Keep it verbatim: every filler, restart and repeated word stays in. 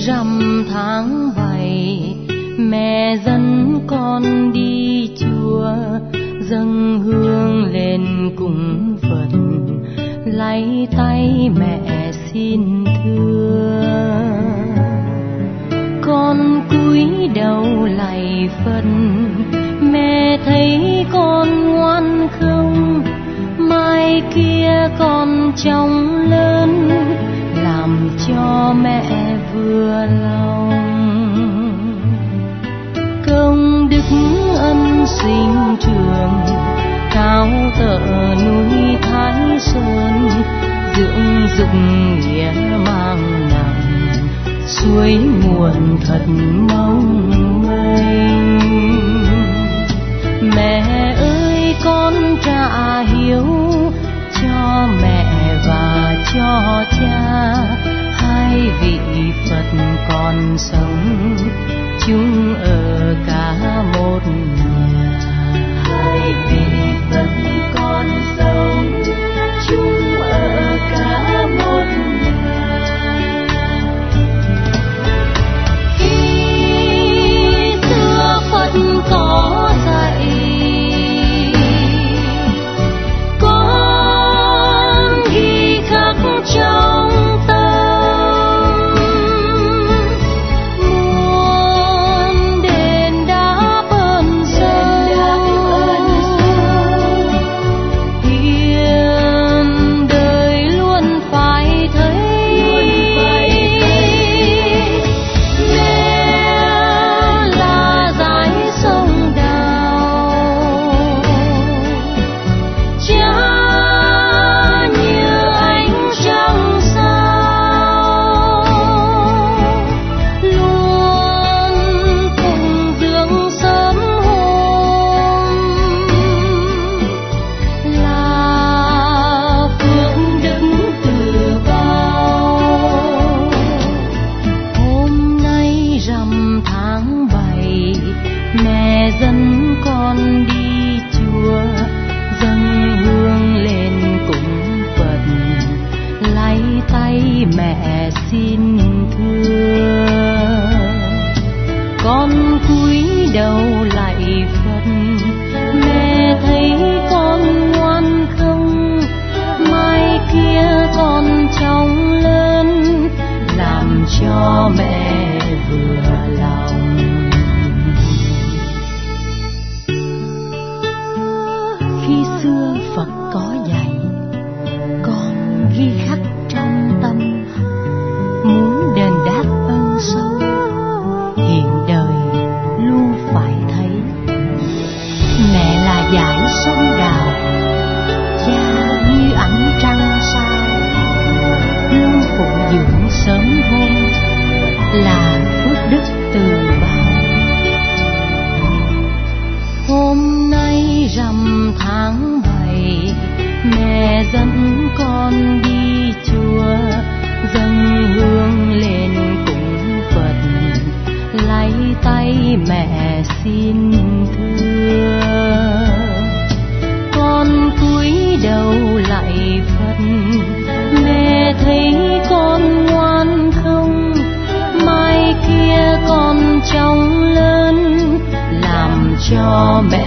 rằm tháng bảy, mẹ dẫn con đi chùa, dâng hương lên cúng Phật, lấy tay mẹ xin thưa. Con cúi đầu lạy Phật, mẹ thấy con ngoan không? Mai kia con trông lớn, làm cho mẹ vừa lòng. Công đức ân sinh trường, cao tở núi Thái Sơn, dưỡng dục nghĩa mang nặng, suối nguồn thật mong mênh. Mẹ ơi con trả hiếu cho mẹ và cho cha, hai vị Phật còn sống chung ở cả một nhà. Hai vị Phật còn sống chung ở cả một nhà. Khi xưa Phật có dạy, con ghi khắc trong mẹ xin thưa. Con cúi đầu lạy Phật, mẹ thấy con ngoan không? Mai kia con trông lớn, làm cho mẹ vừa lòng. Khi xưa Phật có dạy, con ghi khắc trong tâm, muốn đền đáp ơn sâu, hiện đời luôn phải thấy. Mẹ là dải sông đào, cha như ánh trăng sao, luôn phụng dưỡng sớm hôm, là phước đức từ bao. Hôm nay rằm tháng bảy, mẹ dẫn con đi chùa, dâng hương lên cúng Phật, lấy tay mẹ xin thưa. Con cúi đầu lạy Phật, mẹ thấy con ngoan không? Mai kia con trông lớn, làm cho mẹ